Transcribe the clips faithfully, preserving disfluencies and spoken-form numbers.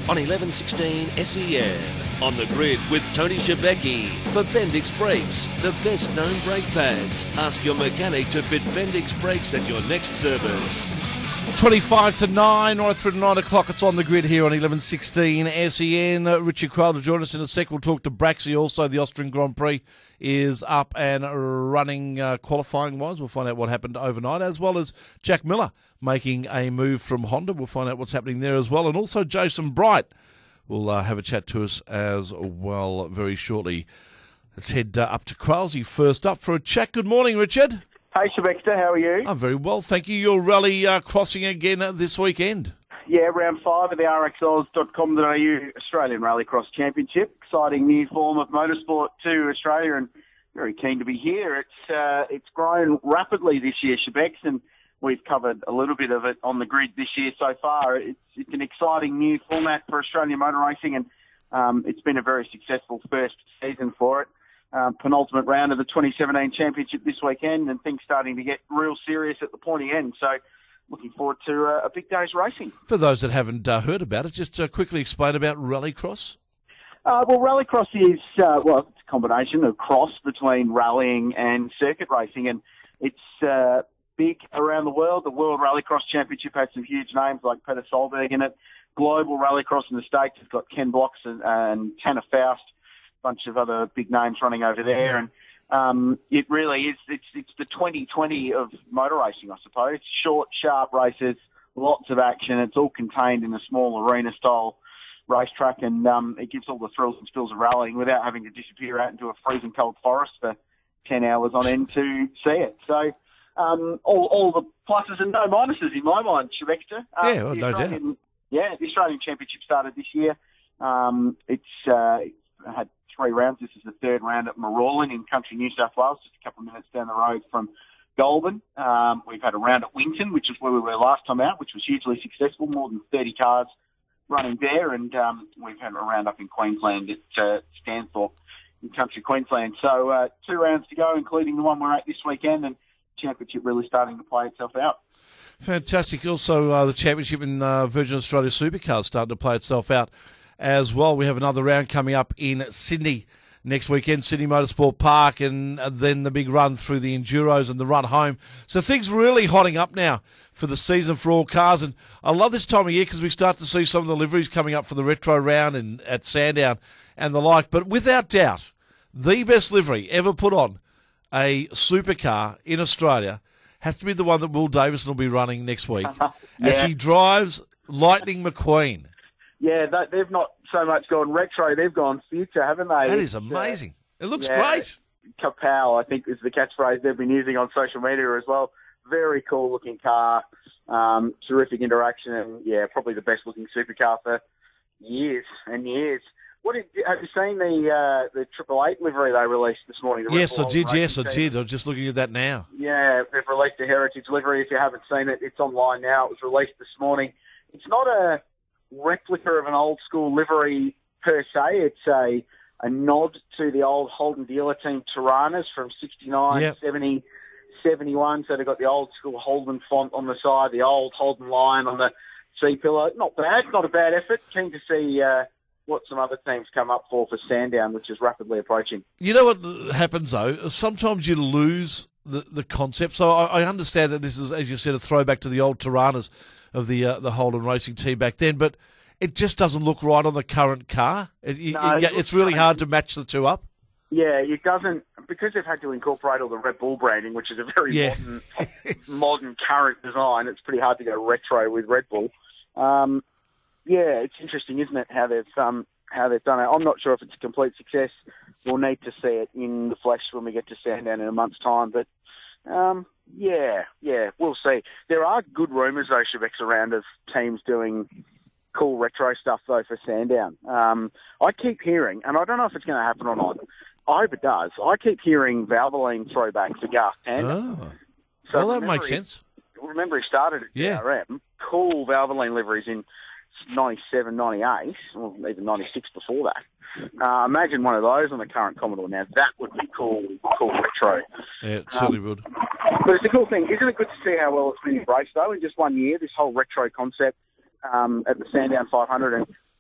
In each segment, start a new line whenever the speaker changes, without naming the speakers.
on eleven sixteen S E N. On the Grid with Tony Shebeki for Bendix Brakes, the best known brake pads. Ask your mechanic to fit Bendix Brakes at your next service.
twenty-five to nine, right through to nine o'clock. It's On the Grid here on eleven sixteen S E N. Uh, Richard Crowell to join us in a sec. We'll talk to Braxi also. The Austrian Grand Prix is up and running uh, qualifying-wise. We'll find out what happened overnight, as well as Jack Miller making a move from Honda. We'll find out what's happening there as well. And also Jason Bright will uh, have a chat to us as well very shortly. Let's head uh, up to Crowlesy first up for a chat. Good morning, Richard.
Hey, Shebexter, how are you?
I'm very well, thank you. Your rally uh, crossing again uh, this weekend.
Yeah, round five of the R X Oz dot com dot A U Australian Rallycross Championship. Exciting new form of motorsport to Australia, and very keen to be here. It's uh, it's grown rapidly this year, Shebex, and we've covered a little bit of it on the grid this year so far. It's, it's an exciting new format for Australian motor racing, and um, it's been a very successful first season for it. Um, penultimate round of the twenty seventeen championship this weekend, and things starting to get real serious at the pointy end. So looking forward to uh, a big day's racing.
For those that haven't uh, heard about it, just uh, quickly explain about Rallycross.
Uh, well, Rallycross is, uh, well, it's a combination of cross between rallying and circuit racing, and it's uh, big around the world. The World Rallycross Championship has some huge names like Peter Solberg in it. Global Rallycross in the States has got Ken Blocks and, and Tanner Faust, a bunch of other big names running over there, and um, it really is, it's it's the twenty twenty of motor racing, I suppose. Short, sharp races, lots of action. It's all contained in a small arena-style racetrack, and um, it gives all the thrills and spills of rallying without having to disappear out into a freezing cold forest for ten hours on end to see it. So um, all, all the pluses and no minuses in my mind, Shebexter. Um,
yeah, well, no doubt.
Yeah, the Australian Championship started this year. Um, it's uh, had three rounds. This is the third round at Marawlin in country New South Wales, just a couple of minutes down the road from Goulburn. Um, we've had a round at Winton, which is where we were last time out, which was hugely successful, more than thirty cars running there. And um, we've had a round up in Queensland at uh, Stanthorpe in country Queensland. So uh, two rounds to go, including the one we're at this weekend, and the championship really starting to play itself out.
Fantastic. Also, uh, the championship in uh, Virgin Australia Supercars starting to play itself out as well. We have another round coming up in Sydney next weekend, Sydney Motorsport Park, and then the big run through the Enduros and the run home. So things really hotting up now for the season for all cars. And I love this time of year because we start to see some of the liveries coming up for the retro round and at Sandown and the like. But without doubt, the best livery ever put on a supercar in Australia has to be the one that Will Davison will be running next week yeah. as he drives Lightning McQueen.
Yeah, that, they've not so much gone retro, they've gone future, haven't they?
That is amazing. Uh, it looks
yeah,
great.
Kapow, I think, is the catchphrase they've been using on social media as well. Very cool-looking car, um, terrific interaction, and, yeah, probably the best-looking supercar for years and years. What did, have you seen the uh, the Triple Eight livery they released this morning?
Yes, I did, yes, I did. I'm just looking at that now.
Yeah, they've released a heritage livery. If you haven't seen it, it's online now. It was released this morning. It's not a replica of an old school livery per se. It's a a nod to the old Holden dealer team Tiranas from sixty-nine,
yep.
seventy, seventy-one. So they've got the old school Holden font on the side, the old Holden lion on the C-pillar. Not bad, not a bad effort. Keen to see uh, what some other teams come up for for Sandown, which is rapidly approaching.
You know what happens though? Sometimes you lose the, the concept. So I, I understand that this is, as you said, a throwback to the old Tiranas of the uh, the Holden racing team back then, but it just doesn't look right on the current car. It,
no,
it,
it
it's really hard to match the two up.
Yeah, it doesn't, because they've had to incorporate all the Red Bull branding, which is a very
yeah.
modern, modern current design. It's pretty hard to go retro with Red Bull. Um, yeah, it's interesting, isn't it, how they've um, how they've done it. I'm not sure if it's a complete success. We'll need to see it in the flesh when we get to Sandown in a month's time, but Um, yeah, yeah, we'll see. There are good rumours, though, Shebex, around of teams doing cool retro stuff, though, for Sandown. Um, I keep hearing, and I don't know if it's going to happen or not, I hope it does, I keep hearing Valvoline throwbacks for Garth Tander.
Oh.
So
well, that makes
he,
sense.
Remember, he started at
yeah.
D R M, cool Valvoline liveries in ninety-seven, ninety-eight, or even ninety-six before that. Uh, imagine one of those on the current Commodore now. That would be cool, cool retro.
Yeah, it certainly
um,
would.
But it's a cool thing. Isn't it good to see how well it's been embraced, though, in just one year, this whole retro concept um, at the Sandown five hundred? And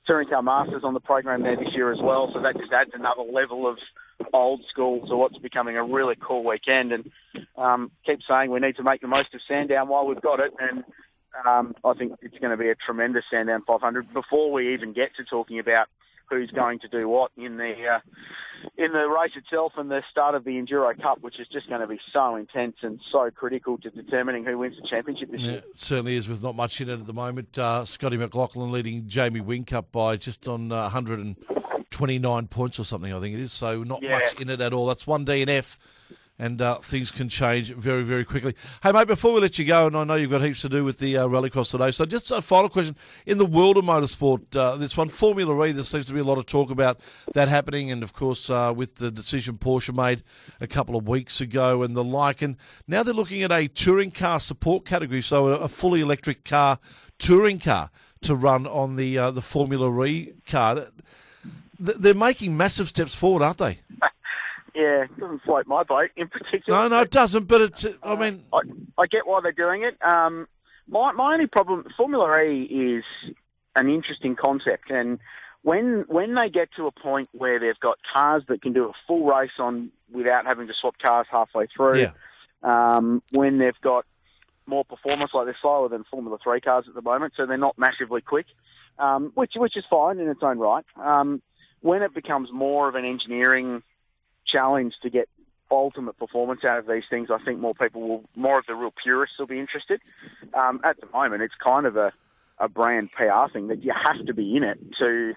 Touring Car Masters on the program there this year as well, so that just adds another level of old school to what's becoming a really cool weekend. And um, keep saying we need to make the most of Sandown while we've got it, and um, I think it's going to be a tremendous Sandown five hundred before we even get to talking about who's going to do what in the uh, in the race itself and the start of the Enduro Cup, which is just going to be so intense and so critical to determining who wins the championship this
yeah,
year.
It certainly is, with not much in it at the moment. Uh, Scotty McLaughlin leading Jamie Whincup by just on uh, one hundred twenty-nine points or something, I think it is. So not
Yeah.
much in it at all. That's one D N F. And uh, things can change very, very quickly. Hey, mate, before we let you go, and I know you've got heaps to do with the uh, Rallycross today, so just a final question. In the world of motorsport, uh, this one, Formula E, there seems to be a lot of talk about that happening, and, of course, uh, with the decision Porsche made a couple of weeks ago and the like. And now they're looking at a touring car support category, so a, a fully electric car, touring car, to run on the, uh, the Formula E car. They're making massive steps forward, aren't they?
Yeah, it doesn't float my boat in particular.
No, no, it doesn't, but it's, I mean...
I, I get why they're doing it. Um, my, my only problem, Formula E is an interesting concept, and when when they get to a point where they've got cars that can do a full race on without having to swap cars halfway through,
Yeah.
um, when they've got more performance, like they're slower than Formula three cars at the moment, so they're not massively quick, um, which which is fine in its own right. Um, when it becomes more of an engineering challenge to get ultimate performance out of these things, I think more people will, more of the real purists will be interested. Um, at the moment, it's kind of a, a brand P R thing that you have to be in it to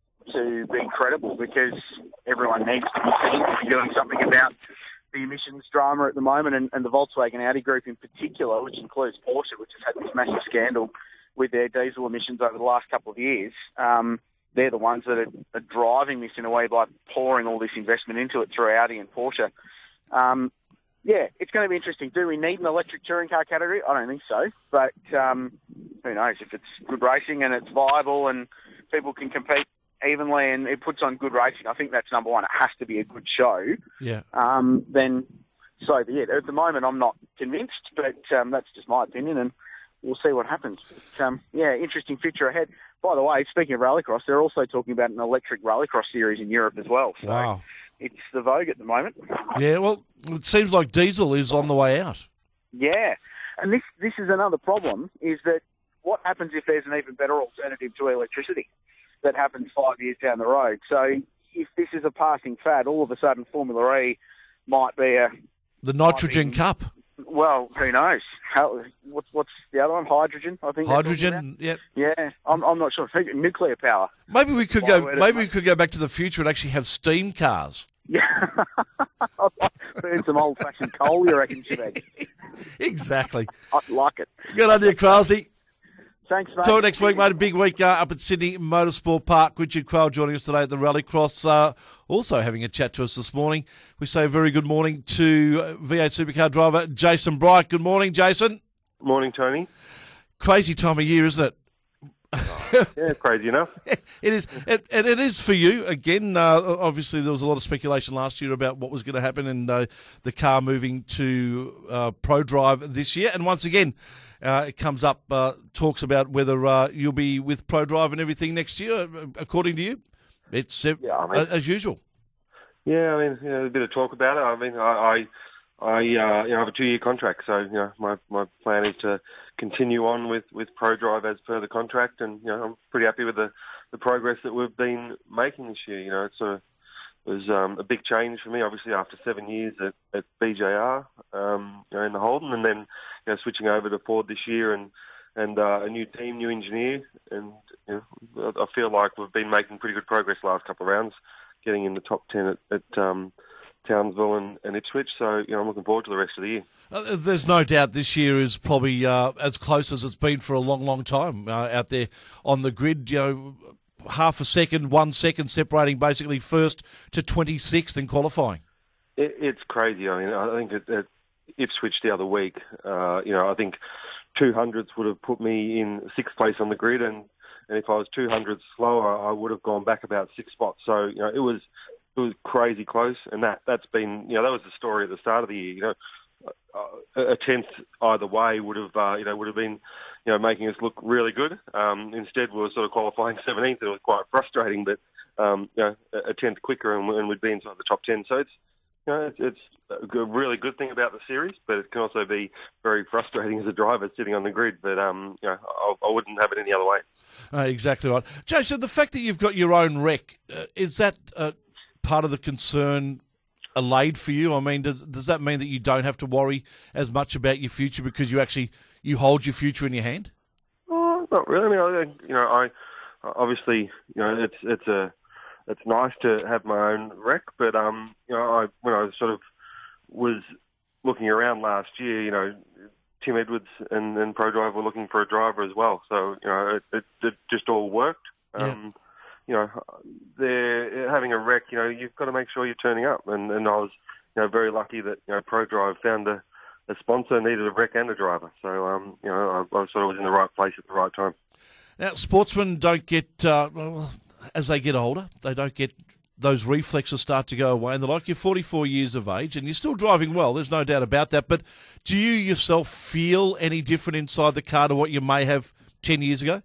to be credible, because everyone needs to be seen to be doing something about the emissions drama at the moment, and, and the Volkswagen Audi group in particular, which includes Porsche, which has had this massive scandal with their diesel emissions over the last couple of years. Um, they're the ones that are, are driving this in a way by pouring all this investment into it through Audi and Porsche. Um, yeah, it's going to be interesting. Do we need an electric touring car category? I don't think so. But um, who knows? If it's good racing and it's viable and people can compete evenly and it puts on good racing, I think that's number one. It has to be a good show.
Yeah.
Um, then so be it. At the moment, I'm not convinced, but um, that's just my opinion, and we'll see what happens. But, um, yeah, interesting future ahead. By the way, speaking of rallycross, they're also talking about an electric rallycross series in Europe as well. So
Wow.
it's the vogue at the moment.
Yeah, well, it seems like diesel is on the way out.
Yeah. And this, this is another problem, is that what happens if there's an even better alternative to electricity that happens five years down the road? So if this is a passing fad, all of a sudden Formula E might be a...
The Nitrogen
be,
Cup.
Well, who knows? How, what's, what's the other one? Hydrogen, I think.
Hydrogen, yeah.
Yeah, I'm, I'm not sure. I think nuclear power.
Maybe we could
Why
go.
would it
Maybe
make-
we could go back to the future and actually have steam cars.
Yeah. Burn some old-fashioned coal, you reckon, Shebeg?
Exactly.
I like it.
Good on you, Krause.
Thanks, mate.
Till next week, mate. A big week uh, up at Sydney Motorsport Park. Richard Crowell joining us today at the Rallycross. Uh, also having a chat to us this morning. We say a very good morning to V eight Supercar driver Jason Bright. Good morning, Jason.
Morning, Tony.
Crazy time of year, isn't it?
Yeah, crazy enough.
It is, it, and it is for you. Again, uh, obviously there was a lot of speculation last year about what was going to happen and uh, the car moving to uh, Pro Drive this year. And once again, uh, it comes up, uh, talks about whether uh, you'll be with Pro Drive and everything next year, according to you. It's uh,
Yeah, I mean-
as usual.
Yeah, I mean, you know, a bit of talk about it. I mean, I, I, I uh, you know, have a two-year contract, so you know, my, my plan is to continue on with, with Pro Drive as per the contract, and you know, I'm pretty happy with the, the progress that we've been making this year. You know, it's a it was um, a big change for me, obviously after seven years at, at B J R, um, you know, in the Holden, and then you know, switching over to Ford this year, and and uh, a new team, new engineer, and you know, I feel like we've been making pretty good progress the last couple of rounds, getting in the top ten at, at um, Townsville and, and Ipswich. So, you know, I'm looking forward to the rest of the year.
Uh, there's no doubt this year is probably uh, as close as it's been for a long, long time uh, out there on the grid. You know, half a second, one second separating basically first to twenty-sixth in qualifying.
It, it's crazy. I mean, I think at, at Ipswich the other week, uh, you know, I think two hundredths would have put me in sixth place on the grid, and, and if I was two hundredths slower, I would have gone back about six spots. So, you know, it was it was crazy close, and that, that's been, you know, that was the story at the start of the year. You know, a tenth either way would have, uh, you know, would have been, you know, making us look really good. Um, instead, we were sort of qualifying seventeenth. It was quite frustrating, but um, you know, a tenth quicker, and, and we'd be inside the top ten. So it's you know, it's, it's a really good thing about the series, but it can also be very frustrating as a driver sitting on the grid. But um, you know, I, I wouldn't have it any other way.
Uh, exactly right, Jason. The fact that you've got your own wreck, uh, is that uh, part of the concern allayed for you? I mean, does does that mean that you don't have to worry as much about your future because you actually you hold your future in your hand?
Oh, not really. I mean, I, you know, I obviously, you know, it's it's a it's nice to have my own wreck, but um, you know, I when I sort of was looking around last year, you know, Tim Edwards and, and ProDrive were looking for a driver as well, so you know, it, it, it just all worked.
Yeah.
Um, you know, they're having a wreck. You know, you've got to make sure you're turning up, and, and I was, you know, very lucky that you know ProDrive found a, a sponsor, needed a wreck and a driver. So um, you know, I, I sort of was in the right place at the right time.
Now, sportsmen don't get, uh, well, as they get older, they don't get, those reflexes start to go away. And they're like, you're forty-four years of age and you're still driving well. There's no doubt about that. But do you yourself feel any different inside the car to what you may have ten years ago?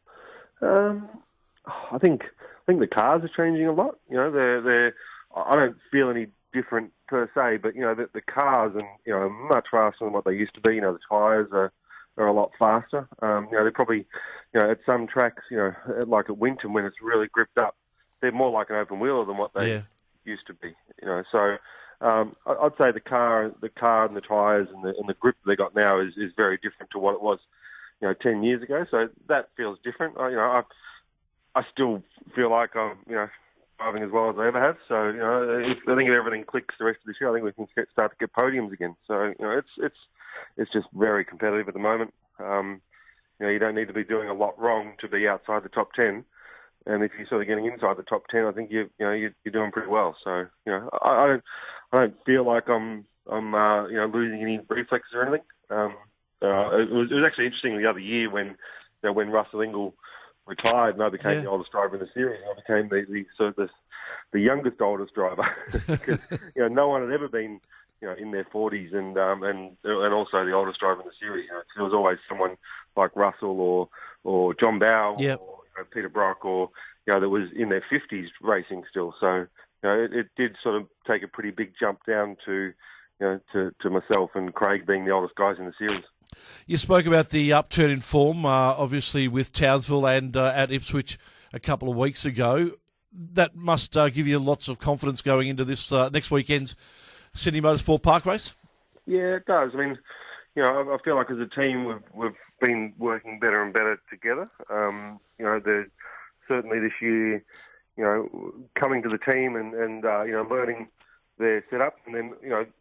Um, I think I think the cars are changing a lot. You know, they're they're. I don't feel any different per se, but you know, the, the cars and you know are much faster than what they used to be. You know, the tyres are. are a lot faster. Um, you know, they're probably, you know, at some tracks, you know, like at Winton when it's really gripped up, they're more like an open wheeler than what they
yeah.
used to be. You know, so um, I'd say the car, the car and the tyres and the, and the grip they got now is, is very different to what it was, you know, ten years ago. So that feels different. I, you know, I, I still feel like I'm, you know, driving as well as I ever have. So you know, if, I think if everything clicks the rest of this year, I think we can get, start to get podiums again. So you know, it's it's. It's just very competitive at the moment. Um, you know, you don't need to be doing a lot wrong to be outside the top ten. And if you're sort of getting inside the top ten, I think you you know you're, you're doing pretty well. So you know, I, I don't I don't feel like I'm I'm uh, you know losing any reflexes or anything. Um, uh, it was it was actually interesting the other year when you know when Russell Ingall retired and I became
yeah.
the oldest driver in the series. I became the, the sort of the, the youngest oldest driver because you know no one had ever been. You know, in their forties, and um, and and also the oldest driver in the series. You know, there was always someone like Russell or or John Bowe
yep.
or you know, Peter Brock, or you know, that was in their fifties racing still. So you know, it, it did sort of take a pretty big jump down to you know to, to myself and Craig being the oldest guys in the series.
You spoke about the upturn in form, uh, obviously with Townsville and uh, at Ipswich a couple of weeks ago. That must uh, give you lots of confidence going into this uh, next weekend's Sydney Motorsport Park race?
Yeah, it does. I mean, you know, I feel like as a team we've we've been working better and better together. Um, you know, there's certainly this year, you know, coming to the team and and uh, you know learning their setup, and then you know,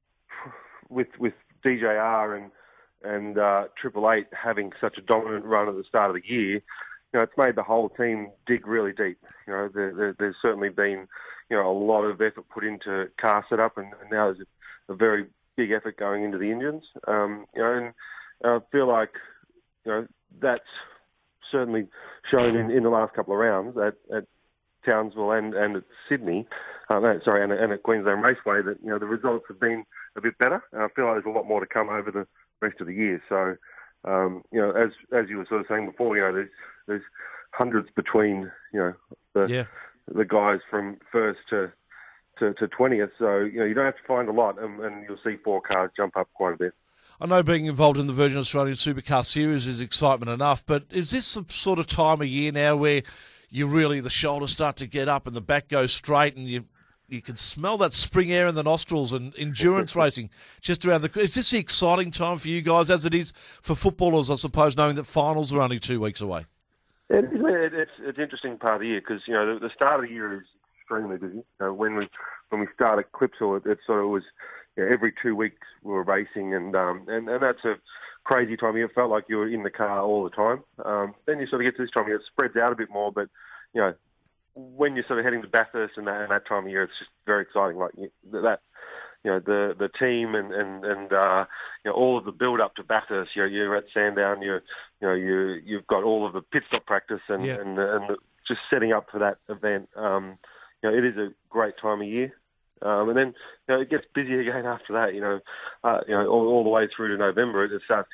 with with D J R and and uh, Triple Eight having such a dominant run at the start of the year, you know, it's made the whole team dig really deep. You know, there, there, there's certainly been you know, a lot of effort put into car setup, and, and now there's a, a very big effort going into the engines. Um, you know, and I feel like, you know, that's certainly shown in, in the last couple of rounds at, at Townsville and, and at Sydney, uh, no, sorry, and, and at Queensland Raceway, that, you know, the results have been a bit better. And I feel like there's a lot more to come over the rest of the year. So, um, you know, as as you were sort of saying before, you know, there's, there's hundreds between, you know, the...
Yeah.
the guys from first to, to to twentieth, so you know you don't have to find a lot, and, and you'll see four cars jump up quite a bit.
I know being involved in the Virgin Australian Supercar Series is excitement enough, but is this the sort of time of year now where you really the shoulders start to get up and the back goes straight, and you you can smell that spring air in the nostrils and endurance racing just around the? Is this the exciting time for you guys, as it is for footballers, I suppose, knowing that finals are only two weeks away?
It is, it's it's an interesting part of the year because you know the, the start of the year is extremely busy. Uh, when we when we started Clipsal, it, it sort of was you know, every two weeks we were racing, and um and, and that's a crazy time of year. It felt like you were in the car all the time. Um, then you sort of get to this time of year, it spreads out a bit more. But you know when you're sort of heading to Bathurst and that, and that time of year, it's just very exciting. Like that. You know the the team and and and uh, you know all of the build up to Bathurst. You know, you're at Sandown. You you know you you've got all of the pit stop practice and
yeah.
and and the, just setting up for that event. Um, you know, it is a great time of year. Um, and then you know it gets busy again after that. You know, uh, you know all, all the way through to November, it starts to get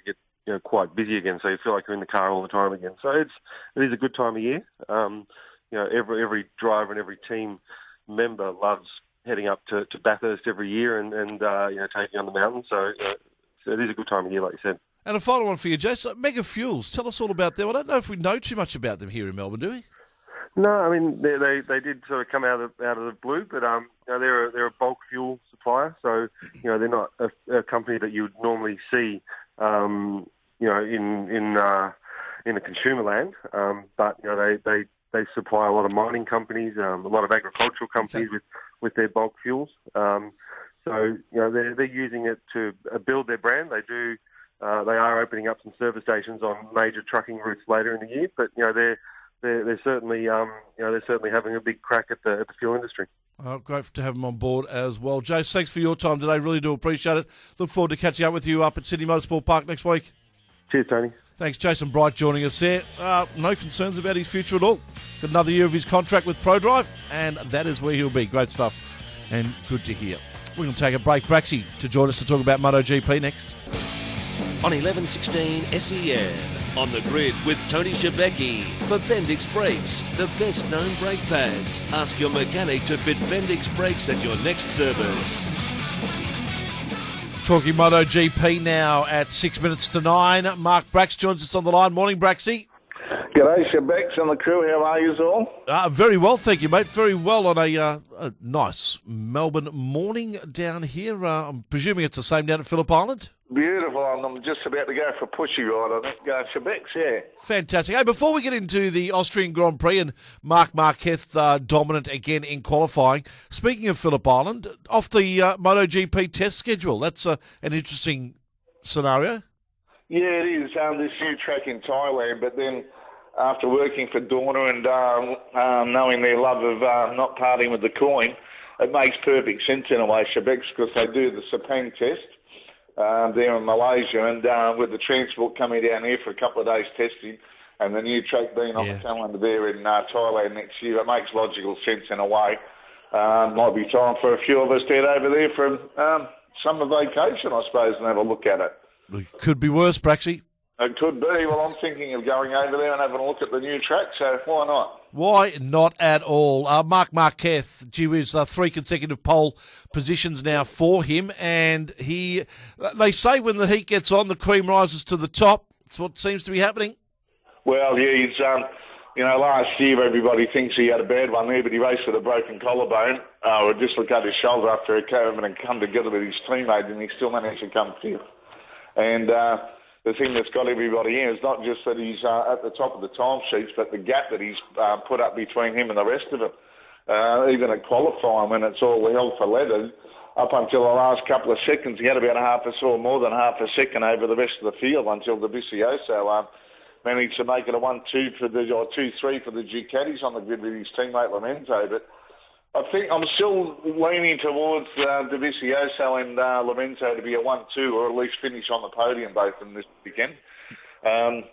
you know, quite busy again. So you feel like you're in the car all the time again. So it's it is a good time of year. Um, you know, every every driver and every team member loves heading up to, to Bathurst every year and and uh, you know, taking on the mountain. So, uh, so it is a good time of year, like you said.
And a final one for you, Jason. Mega Fuels. Tell us all about them. I don't know if we know too much about them here in Melbourne, do we?
No, I mean they they, they did sort of come out of out of the blue, but um, you know, they're a, they're a bulk fuel supplier, so you know they're not a, a company that you would normally see, um, you know, in in uh, in the consumer land. Um, but you know they, they, they supply a lot of mining companies, um, a lot of agricultural companies okay. with, with their bulk fuels. Um, so you know they're they're using it to build their brand. They do. Uh, they are opening up some service stations on major trucking routes later in the year, but you know they're They're, they're certainly, um, you know, they're certainly having a big crack at the, at the fuel industry.
Oh, great to have them on board as well. Jace, thanks for your time today. Really do appreciate it. Look forward to catching up with you up at Sydney Motorsport Park next week.
Cheers, Tony.
Thanks, Jason Bright, joining us there. Uh, no concerns about his future at all. Got another year of his contract with ProDrive, and that is where he'll be. Great stuff, and good to hear. We're going to take a break. Braxy to join us to talk about MotoGP next.
On eleven sixteen S E N. On the Grid with Tony Shebeki for Bendix Brakes, the best known brake pads. Ask your mechanic to fit Bendix Brakes at your next service.
Talking MotoGP now at six minutes to nine. Mark Brax joins us on the line. Morning, Braxy.
G'day, Shebex and the crew. How are you all?
Uh, very well, thank you, mate. Very well on a, uh, a nice Melbourne morning down here. Uh, I'm presuming it's the same down at Phillip Island?
Beautiful. I'm just about to go for a pushy ride, I think. Go Shebex, yeah.
Fantastic. Hey, before we get into the Austrian Grand Prix and Marc Marquez uh, dominant again in qualifying, speaking of Phillip Island, off the uh, MotoGP test schedule, that's uh, an interesting scenario.
Yeah, it is. Um, this new track in Thailand, but then after working for Dorna and um, um, knowing their love of uh, not parting with the coin, it makes perfect sense in a way, Shebex, because they do the Sepang test um, there in Malaysia, and uh, with the transport coming down here for a couple of days testing, and the new track being on yeah. the calendar there in uh, Thailand next year, it makes logical sense in a way. Um, might be time for a few of us to head over there for um, summer vacation, I suppose, and have a look at it.
It could be worse, Braxy.
It could be. Well, I'm thinking of going over there and having a look at the new track, so why not?
Why not at all? Uh, Marc Marquez, gee whiz, uh, three consecutive pole positions now for him, and he, they say when the heat gets on, the cream rises to the top. That's what seems to be happening.
Well, yeah, he's, um, you know, last year everybody thinks he had a bad one there, but he raced with a broken collarbone uh, or dislocated his shoulder after he came and come together with his teammate, and he still managed to come fifth. And uh, the thing that's got everybody in is not just that he's uh, at the top of the timesheets, but the gap that he's uh, put up between him and the rest of them. Uh, even at qualifying, when it's all hell for leather, up until the last couple of seconds, he had about a half a or more than half a second over the rest of the field until Dovizioso uh, managed to make it a one two for the or two three for the Ducatis on the grid with his teammate Lorenzo. But I think I'm still leaning towards uh, Dovizioso and uh, Lorenzo to be a one two, or at least finish on the podium, both of them this weekend. Um,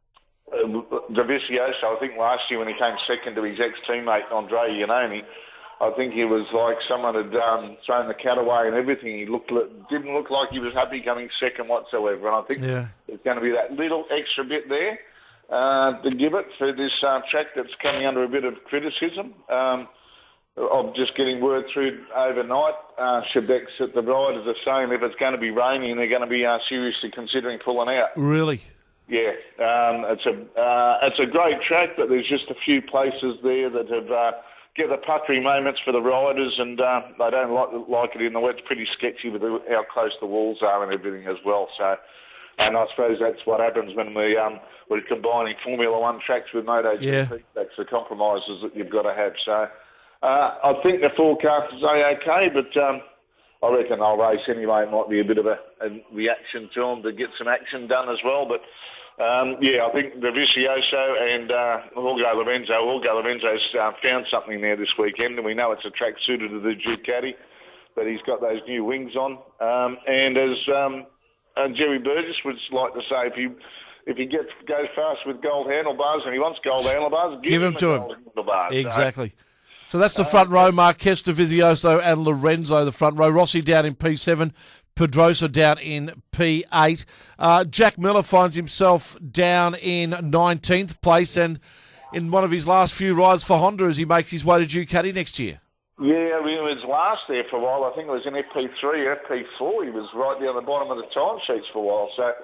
Dovizioso, I think last year when he came second to his ex-teammate Andrea Iannone, I think he was like someone had um, thrown the cat away and everything. He looked didn't look like he was happy coming second whatsoever. And I think yeah. there's going to be that little extra bit there uh, to give it for this uh, track that's coming under a bit of criticism. Um, of just getting word through overnight. Uh, Shebex that the riders are saying if it's going to be raining, they're going to be uh, seriously considering pulling out.
Really?
Yeah. Um, it's a uh, it's a great track, but there's just a few places there that have uh, get the puckery moments for the riders, and uh, they don't like, like it in the wet. It's pretty sketchy with the, how close the walls are and everything as well. So, and I suppose that's what happens when we um, we're combining Formula One tracks with MotoGP
yeah.
tracks, the compromises that you've got to have. So. Uh, I think the forecast is okay, but um, I reckon they'll race anyway. It might be a bit of a, a reaction to them to get some action done as well. But, um, yeah, I think Dovizioso and uh, Jorge Lorenzo, Jorge Lorenzo's uh, found something there this weekend, and we know it's a track suited to the Ducati, but he's got those new wings on. Um, and as um, uh, Jerry Burgess would like to say, if you... If he gets goes fast with gold handlebars and he wants gold handlebars, give,
give him,
him
to
gold
him.
Handlebars,
exactly.
So.
So that's the front row, Marquez, Dovizioso and Lorenzo, the front row. Rossi down in P seven, Pedrosa down in P eight. Uh, Jack Miller finds himself down in nineteenth place and in one of his last few rides for Honda as he makes his way to Ducati next year.
Yeah, I mean, it was last there for a while. I think it was in F P three, F P four. He was right down the bottom of the time sheets for a while. So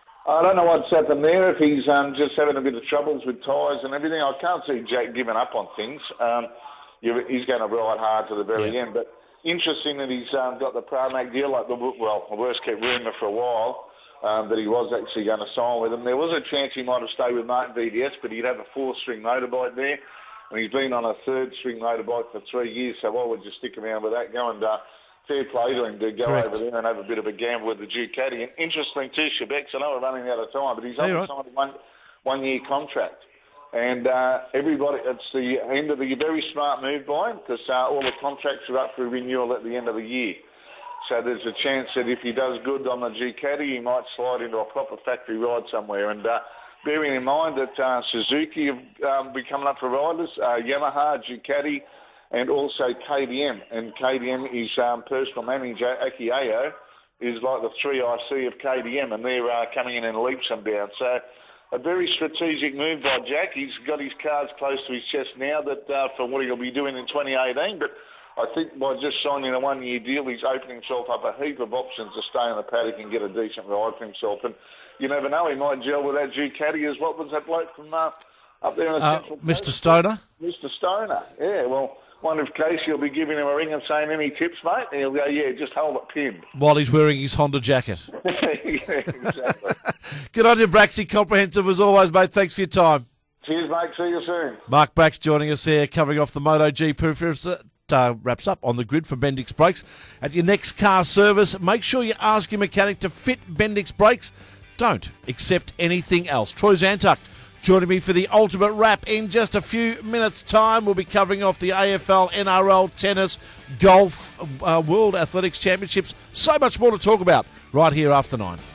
I don't know what's happened there, if he's um, just having a bit of troubles with tyres and everything. I can't see Jack giving up on things. Um, he's going to ride hard to the very yeah. end. But interesting that he's um, got the Pramac deal, like the, well, the worst kept rumour for a while, um, that he was actually going to sign with him. There was a chance he might have stayed with Martin V D S, but he'd have a four-string motorbike there. And he's been on a third-string motorbike for three years, so I would just stick around with that, go and uh, fair play to him to go Correct. over there and have a bit of a gamble with the Ducati. And interesting too, Shebex, I know we're running out of time, but he's only right. signed a one, one-year contract. And uh, everybody, it's the end of the very smart move by him because uh, all the contracts are up for renewal at the end of the year. So there's a chance that if he does good on the Ducati, he might slide into a proper factory ride somewhere. And uh, bearing in mind that uh, Suzuki have um, been coming up for riders, uh, Yamaha, Ducati, and also K D M. And K D M, his um, personal manager, Aki Ayo, is like the three I C of K D M, and they're uh, coming in in leaps and bounds. So a very strategic move by Jack. He's got his cards close to his chest now that uh, for what he'll be doing in twenty eighteen. But I think by just signing a one-year deal, he's opening himself up a heap of options to stay in the paddock and get a decent ride for himself. And you never know, he might gel with that Ducati as what was that bloke from uh, up there in the
uh,
Central
Mister
Coast?
Stoner?
Mister Stoner, yeah. Well, one of case he'll be giving him a ring and saying, any tips, mate? And he'll go, yeah, just hold it pinned.
While he's wearing his Honda jacket.
Yeah, exactly.
Good on you, Braxy. Comprehensive as always, mate. Thanks for your time.
Cheers, mate. See you soon.
Mark Brax joining us here, covering off the MotoGP. Uh, wraps up on the grid for Bendix Brakes. At your next car service, make sure you ask your mechanic to fit Bendix Brakes. Don't accept anything else. Troy Zantuck joining me for the ultimate wrap in just a few minutes' time. We'll be covering off the A F L, N R L, tennis, golf, uh, World Athletics Championships. So much more to talk about right here after nine.